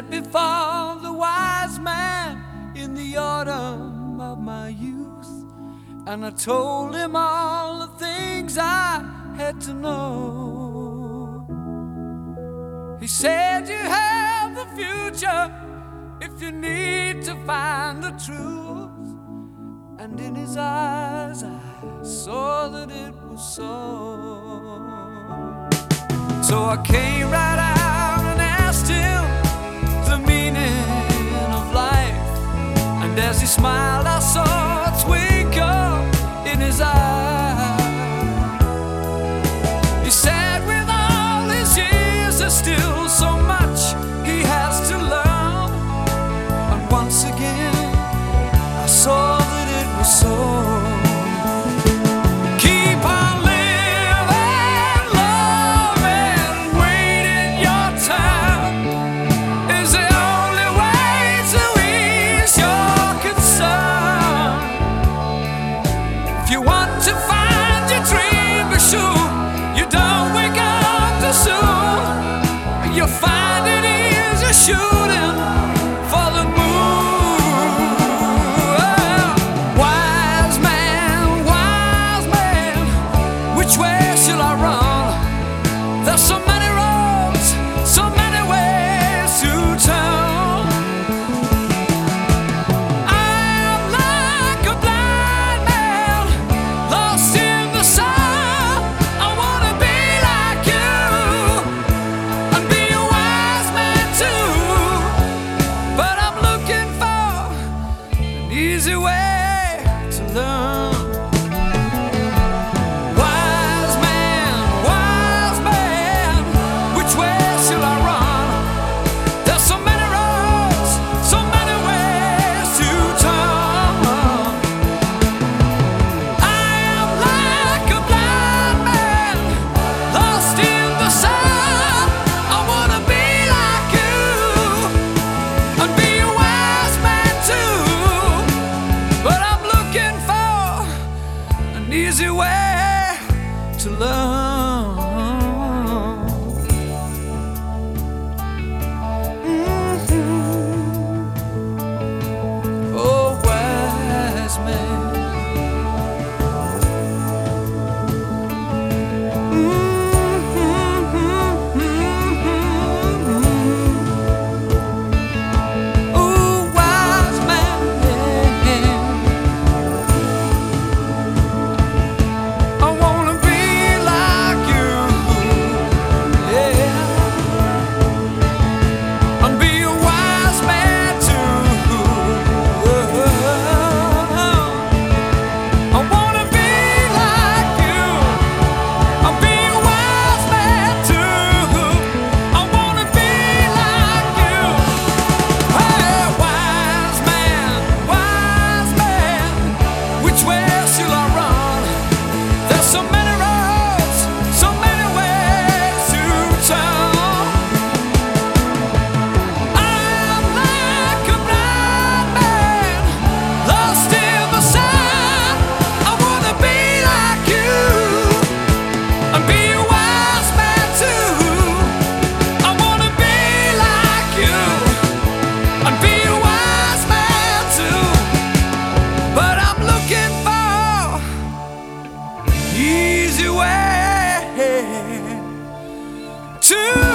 before the wise man in the autumn of my youth, and I told him all the things I had to know. He said, you have the future if you need to find the truth. And in his eyes I saw that it was so. So I came right out and asked him the meaning of life, and as he smiled I saw a twinkle in his eyes. He said, with all his years there's still so much he has to learn. And once again I saw that it was so. Keep on living, loving, waiting your time is the only way to ease your concern. If you want to find your dream, be sure you don't wake up too soon. You'll find it easy shooting for the moon. Which way shall I run? There's so many roads, so many ways to turn. I'm like a blind man lost in the sun. I wanna be like you and be a wise man too, but I'm looking for an easy way to learn. Easy way to learn. Oh, wise man. Easy way to